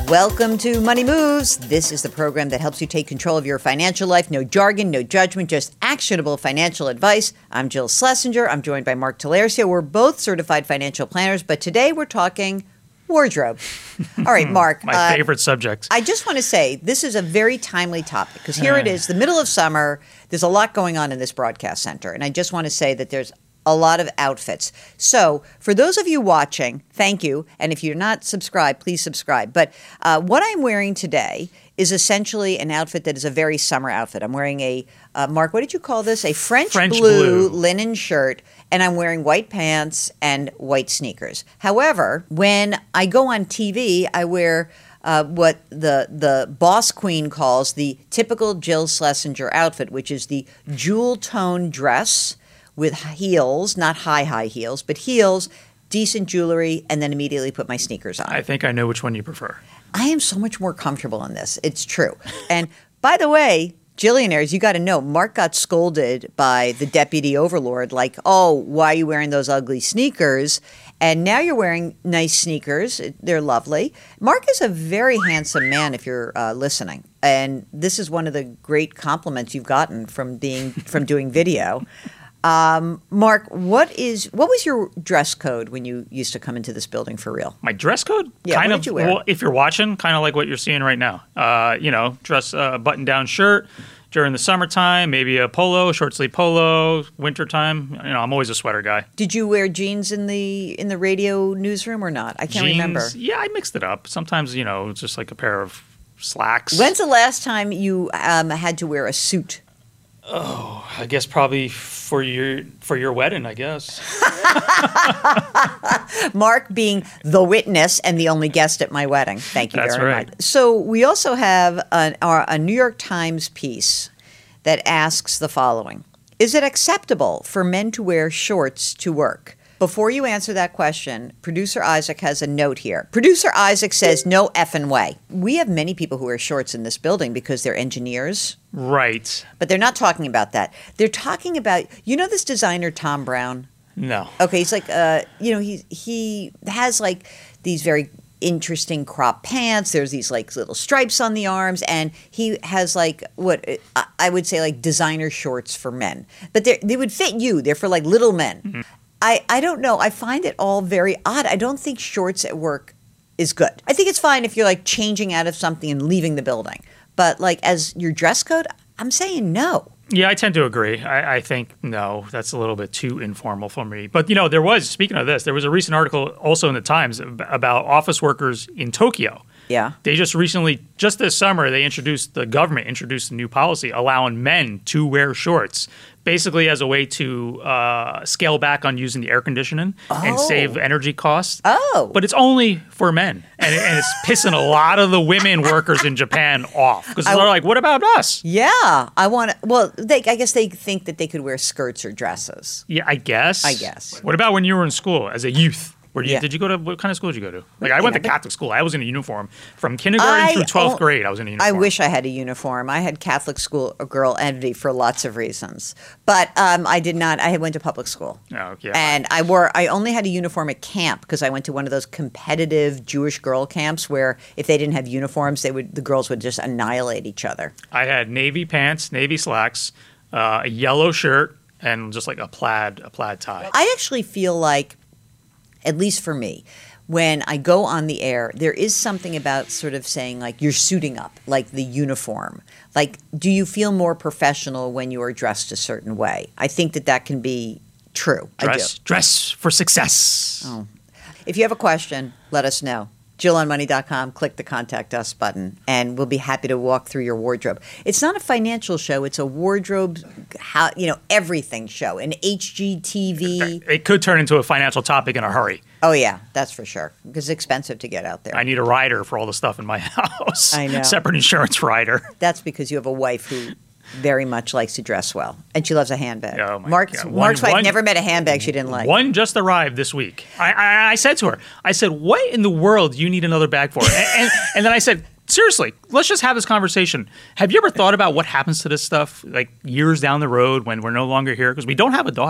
Welcome to Money Moves. This is the program that helps you take control of your financial life. No jargon, no judgment, just actionable financial advice. I'm Jill Schlesinger. I'm joined by Mark Talercio. We're both certified financial planners, but today we're talking wardrobe. All right, Mark. My favorite subject. I just want to say this is a very timely topic because here it is, the middle of summer. There's a lot going on in this broadcast center. And I just want to say that there's a lot of outfits. So for those of you watching, thank you. And if you're not subscribed, please subscribe. But what I'm wearing today is essentially an outfit that is a very summer outfit. I'm wearing a, Mark, what did you call this? A French blue linen shirt. And I'm wearing white pants and white sneakers. However, when I go on TV, I wear what the boss queen calls the typical Jill Schlesinger outfit, which is the jewel tone dress with heels, not high heels, but heels, decent jewelry, and then immediately put my sneakers on. I think I know which one you prefer. I am so much more comfortable in this. It's true. And by the way, Jillionaires, you got to know, Mark got scolded by the deputy overlord, like, oh, why are you wearing those ugly sneakers? And now you're wearing nice sneakers. They're lovely. Mark is a very handsome man if you're listening. And this is one of the great compliments you've gotten from doing video. Mark, what was your dress code when you used to come into this building for real? My dress code? Yeah, what did you wear? Well, if you're watching, kind of like what you're seeing right now. Dress button-down shirt during the summertime, maybe a polo, short sleeve polo, wintertime. I'm always a sweater guy. Did you wear jeans in the radio newsroom or not? I can't remember. Yeah, I mixed it up. Sometimes, it's just like a pair of slacks. When's the last time you had to wear a suit? Oh, I guess probably for your wedding, I guess. Mark being the witness and the only guest at my wedding. Thank you That's very right. much. So we also have a New York Times piece that asks the following. Is it acceptable for men to wear shorts to work? Before you answer that question, Producer Isaac has a note here. Producer Isaac says, no effing way. We have many people who wear shorts in this building because they're engineers. Right. But they're not talking about that. They're talking about, this designer, Tom Brown? No. Okay, he's like, he has like these very interesting crop pants. There's these like little stripes on the arms, and he has like what I would say like designer shorts for men. But they would fit you. They're for like little men. Mm-hmm. I don't know. I find it all very odd. I don't think shorts at work is good. I think it's fine if you're like changing out of something and leaving the building. But like as your dress code, I'm saying no. Yeah, I tend to agree. I think, no, that's a little bit too informal for me. But, speaking of this, there was a recent article also in the Times about office workers in Tokyo. Yeah. They just this summer, the government introduced a new policy allowing men to wear shorts, basically as a way to scale back on using the air conditioning and save energy costs. Oh. But it's only for men. And it's pissing a lot of the women workers in Japan off. Because they're like, what about us? Yeah. I guess they think that they could wear skirts or dresses. Yeah, I guess. What about when you were in school as a youth? Did you go to, what kind of school did you go to? Like, I went to Catholic school. I was in a uniform. From kindergarten through 12th grade, I was in a uniform. I wish I had a uniform. I had Catholic school girl envy for lots of reasons. But I did not. I went to public school. Oh, yeah. And I only had a uniform at camp because I went to one of those competitive Jewish girl camps where if they didn't have uniforms, the girls would just annihilate each other. I had navy pants, navy slacks, a yellow shirt, and just like a plaid tie. I actually feel like, at least for me, when I go on the air, there is something about sort of saying like you're suiting up, like the uniform. Like, do you feel more professional when you are dressed a certain way? I think that can be true. Dress for success. Oh. If you have a question, let us know. JillOnMoney.com, click the Contact Us button, and we'll be happy to walk through your wardrobe. It's not a financial show. It's a wardrobe, everything show, an HGTV. It could turn into a financial topic in a hurry. Oh, yeah, that's for sure, because it's expensive to get out there. I need a rider for all the stuff in my house. I know. Separate insurance rider. That's because you have a wife who very much likes to dress well, and she loves a handbag. Oh my Mark's wife never met a handbag she didn't like. One just arrived this week. I said to her, what in the world do you need another bag for? And then I said, seriously, let's just have this conversation. Have you ever thought about what happens to this stuff like years down the road when we're no longer here? Because we don't have a daughter.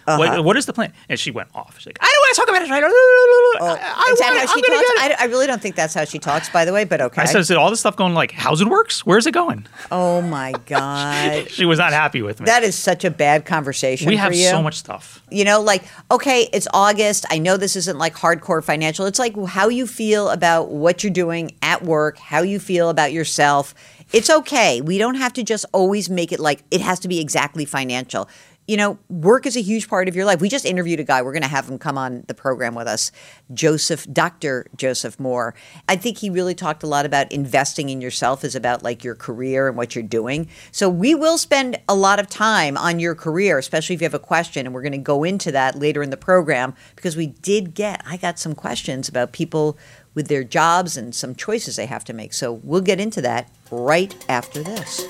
What is the plan? And she went off. She's like, I don't want to talk about it. Is that how she talks? I really don't think that's how she talks, by the way, but okay. I said, is it all this stuff going like, how's it works? Where's it going? Oh, my God. She was not happy with me. That is such a bad conversation We for have you. so much stuff. You know, like, okay, it's August. I know this isn't like hardcore financial. It's like how you feel about what you're doing at work, how you feel about yourself. It's okay. We don't have to just always make it like it has to be exactly financial. You know, work is a huge part of your life. We just interviewed a guy. We're going to have him come on the program with us, Dr. Joseph Moore. I think he really talked a lot about investing in yourself is about like your career and what you're doing. So we will spend a lot of time on your career, especially if you have a question. And we're going to go into that later in the program because I got some questions about people with their jobs and some choices they have to make. So we'll get into that right after this.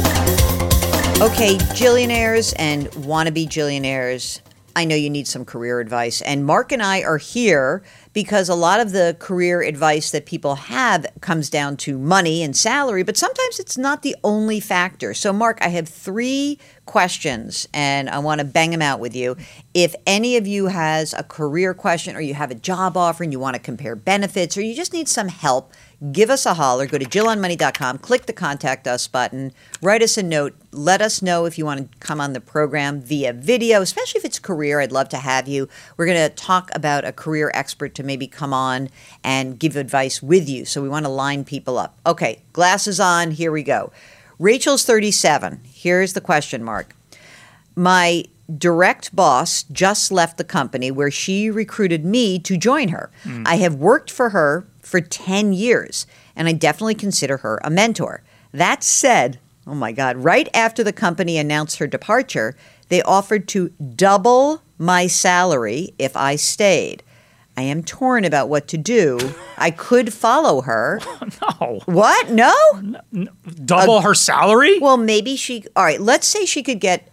Okay, Jillionaires and wannabe Jillionaires, I know you need some career advice. And Mark and I are here because a lot of the career advice that people have comes down to money and salary, but sometimes it's not the only factor. So, Mark, I have 3 questions, and I want to bang them out with you. If any of you has a career question or you have a job offer and you want to compare benefits or you just need some help, give us a holler. Go to JillOnMoney.com, click the Contact Us button, write us a note. Let us know if you want to come on the program via video, especially if it's career. I'd love to have you. We're going to talk about a career expert to maybe come on and give advice with you. So we want to line people up. Okay, glasses on. Here we go. Rachel's 37. Here's the question, Mark. My direct boss just left the company where she recruited me to join her. I have worked for her for 10 years, and I definitely consider her a mentor. That said, oh my God, right after the company announced her departure, they offered to double my salary if I stayed. I am torn about what to do. I could follow her. No. What? No? Double her salary? Well, maybe all right, let's say she could get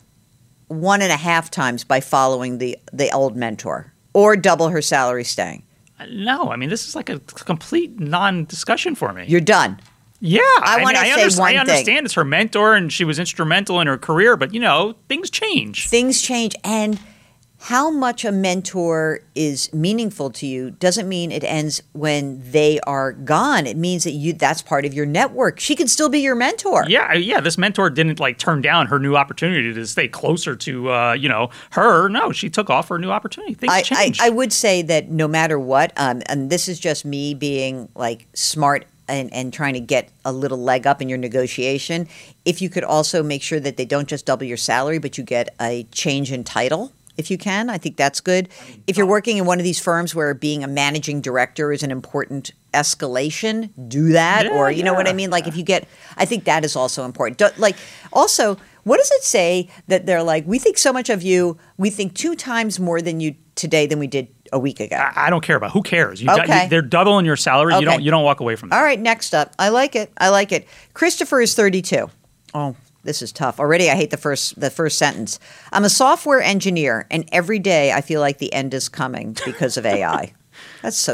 1.5 times by following the old mentor or double her salary staying. No, I mean, this is like a complete non-discussion for me. You're done. Yeah. I want to say one thing. I understand it's her mentor and she was instrumental in her career, but, things change. Things change. And how much a mentor is meaningful to you doesn't mean it ends when they are gone. It means that that's part of your network. She can still be your mentor. Yeah. This mentor didn't turn down her new opportunity to stay closer to, her. No, she took off her new opportunity. Things change. I would say that no matter what, and this is just me being smart and trying to get a little leg up in your negotiation, if you could also make sure that they don't just double your salary, but you get a change in title. If you can, I think that's good. If you're working in one of these firms where being a managing director is an important escalation, do that. Or, you know what I mean? If you get, I think that is also important. Also, what does it say that they're we think so much of you, we think 2 times more than you today than we did a week ago? I don't care about. Who cares? Okay. They're doubling your salary. Okay. You don't walk away from that. All right, next up. I like it. Christopher is 32. Oh, this is tough. Already I hate the first sentence. I'm a software engineer, and every day I feel like the end is coming because of AI. That's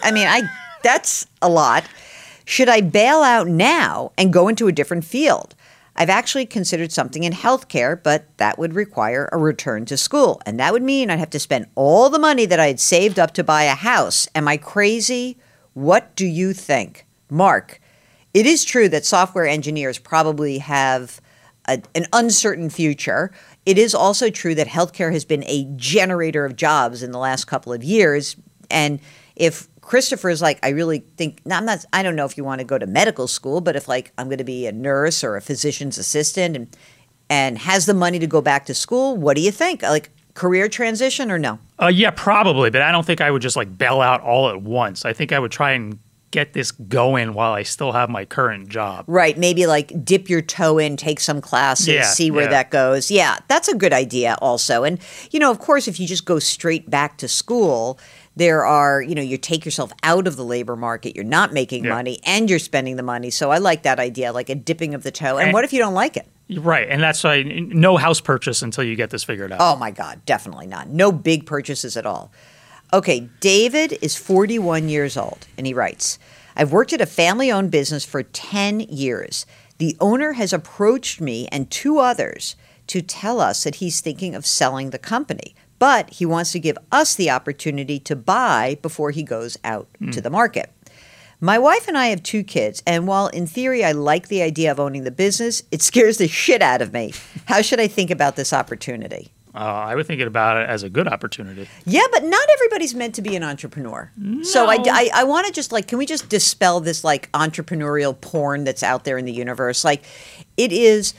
that's a lot. Should I bail out now and go into a different field? I've actually considered something in healthcare, but that would require a return to school. And that would mean I'd have to spend all the money that I had saved up to buy a house. Am I crazy? What do you think? Mark, it is true that software engineers probably have an uncertain future. It is also true that healthcare has been a generator of jobs in the last couple of years. And if Christopher's I really think, I don't know if you want to go to medical school, but if I'm going to be a nurse or a physician's assistant and has the money to go back to school, what do you think? Career transition or no? Yeah, probably. But I don't think I would just bail out all at once. I think I would try and get this going while I still have my current job. Right. Maybe dip your toe in, take some classes, see where that goes. Yeah, that's a good idea also. And, of course, if you just go straight back to school, there are, you take yourself out of the labor market, you're not making money and you're spending the money. So I like that idea, a dipping of the toe. And what if you don't like it? Right. And that's why no house purchase until you get this figured out. Oh, my God. Definitely not. No big purchases at all. Okay, David is 41 years old, and he writes, I've worked at a family-owned business for 10 years. The owner has approached me and 2 others to tell us that he's thinking of selling the company. but he wants to give us the opportunity to buy before he goes out to the market. My wife and I have 2 kids, and while in theory I like the idea of owning the business, it scares the shit out of me. How should I think about this opportunity? I would think about it as a good opportunity. Yeah, but not everybody's meant to be an entrepreneur. No. So I want to just can we just dispel this entrepreneurial porn that's out there in the universe? It is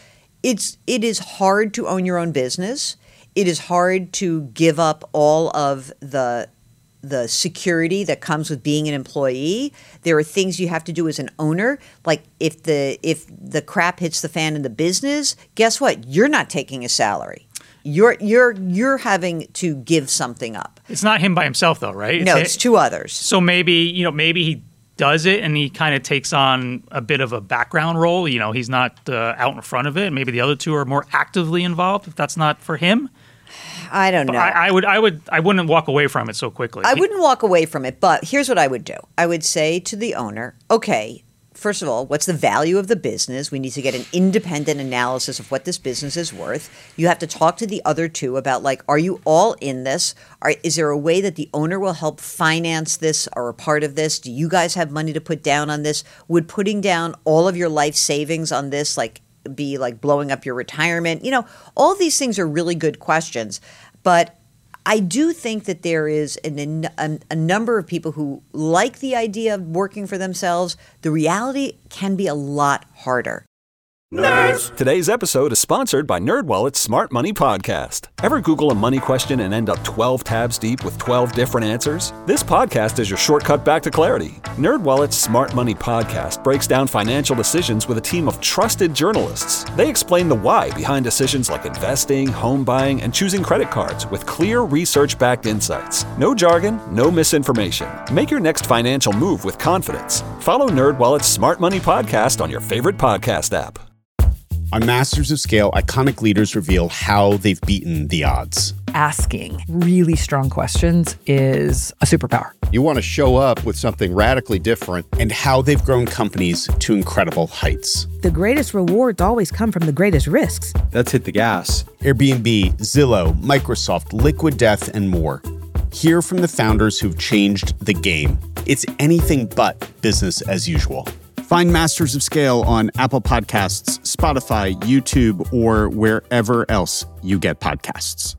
hard to own your own business. It is hard to give up all of the security that comes with being an employee. There are things you have to do as an owner. Like if the crap hits the fan in the business, guess what? You're not taking a salary. You're having to give something up. It's not him by himself, though, right? No, it's 2 others. So maybe he does it and he kind of takes on a bit of a background role. He's not out in front of it. Maybe the other 2 are more actively involved. If that's not for him, I don't know. I wouldn't walk away from it so quickly. I wouldn't walk away from it, but here's what I would do. I would say to the owner, okay, first of all, what's the value of the business? We need to get an independent analysis of what this business is worth. You have to talk to the other 2 about are you all in this? Is there a way that the owner will help finance this or a part of this? Do you guys have money to put down on this? Would putting down all of your life savings on this be blowing up your retirement? All these things are really good questions, but I do think that there is a number of people who like the idea of working for themselves. The reality can be a lot harder. Nerds! Today's episode is sponsored by NerdWallet's Smart Money Podcast. Ever Google a money question and end up 12 tabs deep with 12 different answers? This podcast is your shortcut back to clarity. NerdWallet's Smart Money Podcast breaks down financial decisions with a team of trusted journalists. They explain the why behind decisions like investing, home buying, and choosing credit cards with clear research-backed insights. No jargon, no misinformation. Make your next financial move with confidence. Follow NerdWallet's Smart Money Podcast on your favorite podcast app. On Masters of Scale, iconic leaders reveal how they've beaten the odds. Asking really strong questions is a superpower. You want to show up with something radically different. And how they've grown companies to incredible heights. The greatest rewards always come from the greatest risks. Let's hit the gas. Airbnb, Zillow, Microsoft, Liquid Death, and more. Hear from the founders who've changed the game. It's anything but business as usual. Find Masters of Scale on Apple Podcasts, Spotify, YouTube, or wherever else you get podcasts.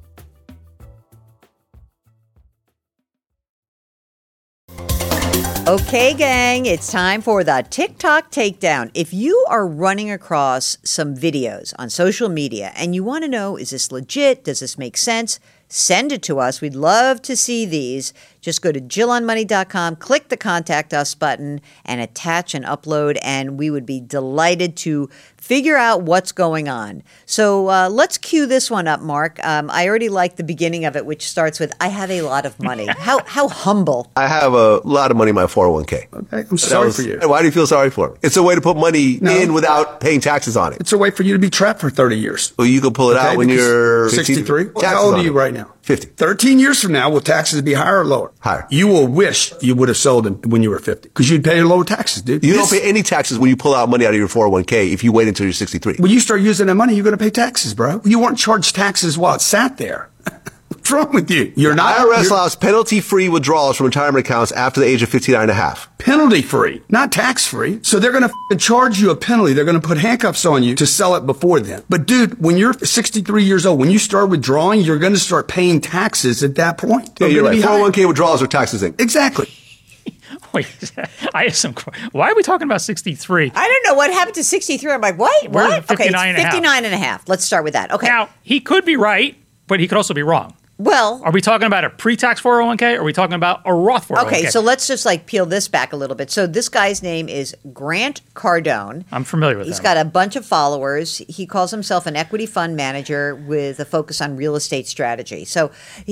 Okay, gang, it's time for the TikTok Takedown. If you are running across some videos on social media and you want to know, is this legit? Does this make sense? Send it to us. We'd love to see these. Just go to JillOnMoney.com, click the Contact Us button, and attach and upload, and we would be delighted to figure out what's going on. So let's cue this one up, Mark. I already like the beginning of it, which starts with, I have a lot of money. How humble. I have a lot of money in my 401k. Okay, I'm sorry for you. Why do you feel sorry for it? It's a way to put money in without paying taxes on it. It's a way for you to be trapped for 30 years. Well, you can pull it out when you're 63. How old are you right now? 50. 13 years from now, will taxes be higher or lower? Higher. You will wish you would have sold them when you were 50 because you'd pay lower taxes, dude. You don't pay any taxes when you pull out money out of your 401k if you wait until you're 63. When you start using that money, you're going to pay taxes, bro. You weren't charged taxes while it sat there. What's wrong with you? You're not. IRS allows penalty-free withdrawals from retirement accounts after the age of 59 and a half. Penalty-free, not tax-free. So they're going to charge you a penalty. They're going to put handcuffs on you to sell it before then. But dude, when you're 63 years old, when you start withdrawing, you're going to start paying taxes at that point. Yeah, you're right. 401k withdrawals are taxes in. Exactly. Wait, I have some. Why are we talking about 63? I don't know what happened to 63. I'm like, what? We're What? 59 okay, it's 59 and a half. Let's start with that. Okay. Now, he could be right, but he could also be wrong. Well, are we talking about a pre-tax 401k or are we talking about a Roth 401k? Okay, so let's just peel this back a little bit. So this guy's name is Grant Cardone. I'm familiar with him. He's got a bunch of followers. He calls himself an equity fund manager with a focus on real estate strategy. So,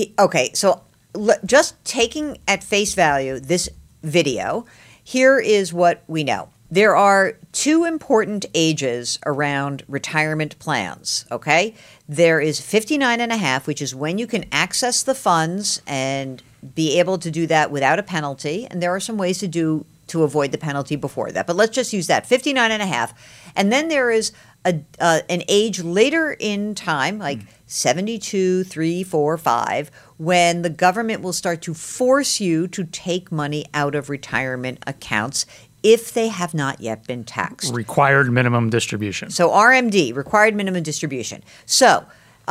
just taking at face value this video, here is what we know. There are two important ages around retirement plans, okay? There is 59 and a half, which is when you can access the funds and be able to do that without a penalty. And there are some ways to avoid the penalty before that. But let's just use that, 59 and a half. And then there is an age later in time, like 72, 3, 4, 5, when the government will start to force you to take money out of retirement accounts if they have not yet been taxed. Required minimum distribution. So RMD, required minimum distribution. So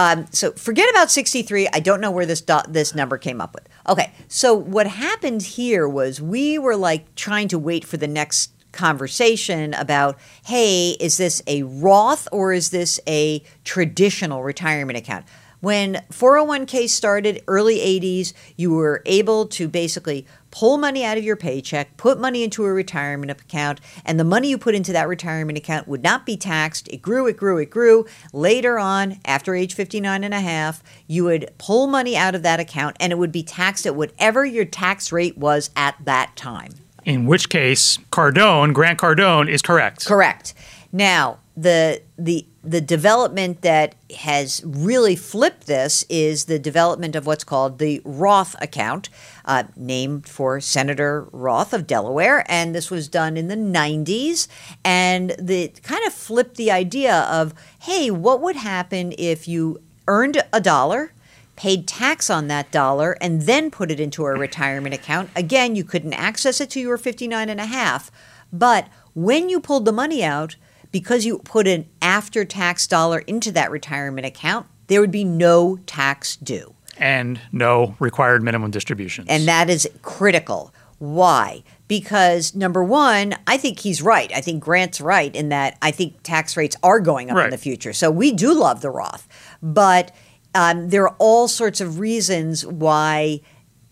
forget about 63. I don't know where this number came up with. Okay, so what happened here was we were like trying to wait for the next conversation about, hey, is this a Roth or is this a traditional retirement account? When 401k started, early 80s, you were able to basically pull money out of your paycheck, put money into a retirement account, and the money you put into that retirement account would not be taxed. It grew, it grew, it grew. Later on, after age 59 and a half, you would pull money out of that account and it would be taxed at whatever your tax rate was at that time. In which case, Grant Cardone is correct. Correct. Now, the development that has really flipped this is the development of what's called the Roth account, named for Senator Roth of Delaware. And this was done in the 90s. And the kind of flipped the idea of, hey, what would happen if you earned $1, paid tax on that dollar, and then put it into a retirement account? Again, you couldn't access it till you were 59 and a half. But when you pulled the money out, because you put an after-tax dollar into that retirement account, there would be no tax due. And no required minimum distributions. And that is critical. Why? Because, number one, I think he's right. I think Grant's right in that I think tax rates are going up in the future. So we do love the Roth. But there are all sorts of reasons why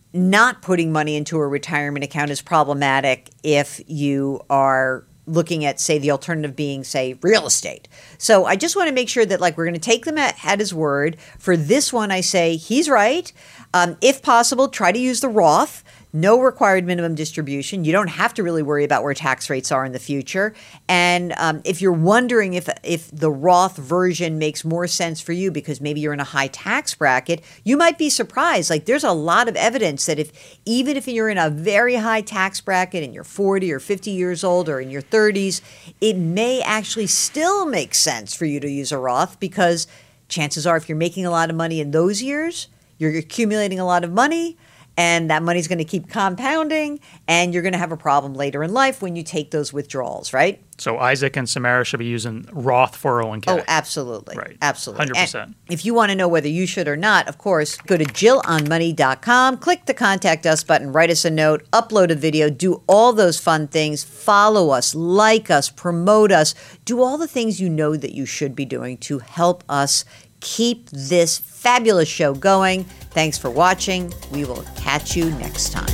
not putting money into a retirement account is problematic if you are looking at, say, the alternative being, say, real estate. So I just want to make sure that, like, we're going to take them at his word. For this one, I say he's right. If possible, try to use the Roth. No required minimum distribution. You don't have to really worry about where tax rates are in the future. And if you're wondering if the Roth version makes more sense for you because maybe you're in a high tax bracket, you might be surprised. Like, there's a lot of evidence that even if you're in a very high tax bracket and you're 40 or 50 years old or in your 30s, it may actually still make sense for you to use a Roth because chances are if you're making a lot of money in those years, you're accumulating a lot of money. And that money's going to keep compounding, and you're going to have a problem later in life when you take those withdrawals, right? So Isaac and Samara should be using Roth 401k. Oh, absolutely. Right. Absolutely. 100%. And if you want to know whether you should or not, of course, go to JillOnMoney.com, click the Contact Us button, write us a note, upload a video, do all those fun things, follow us, like us, promote us, do all the things you know that you should be doing to help us keep this fabulous show going. Thanks for watching. We will catch you next time.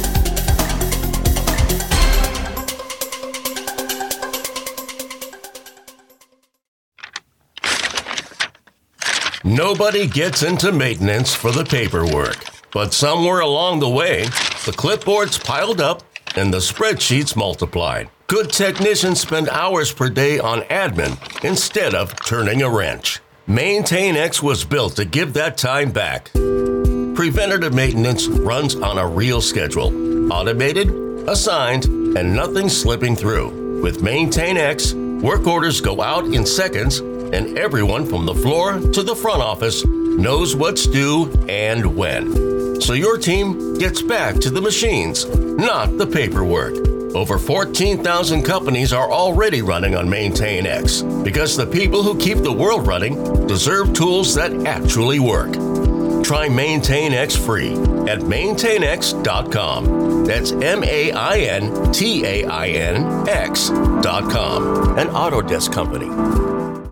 Nobody gets into maintenance for the paperwork, but somewhere along the way, the clipboards piled up and the spreadsheets multiplied. Good technicians spend hours per day on admin instead of turning a wrench. MaintainX was built to give that time back. Preventative maintenance runs on a real schedule. Automated, assigned, and nothing slipping through. With MaintainX, work orders go out in seconds, and everyone from the floor to the front office knows what's due and when. So your team gets back to the machines, not the paperwork. Over 14,000 companies are already running on MaintainX because the people who keep the world running deserve tools that actually work. Try MaintainX free at maintainx.com. That's MaintainX.com, an Autodesk company.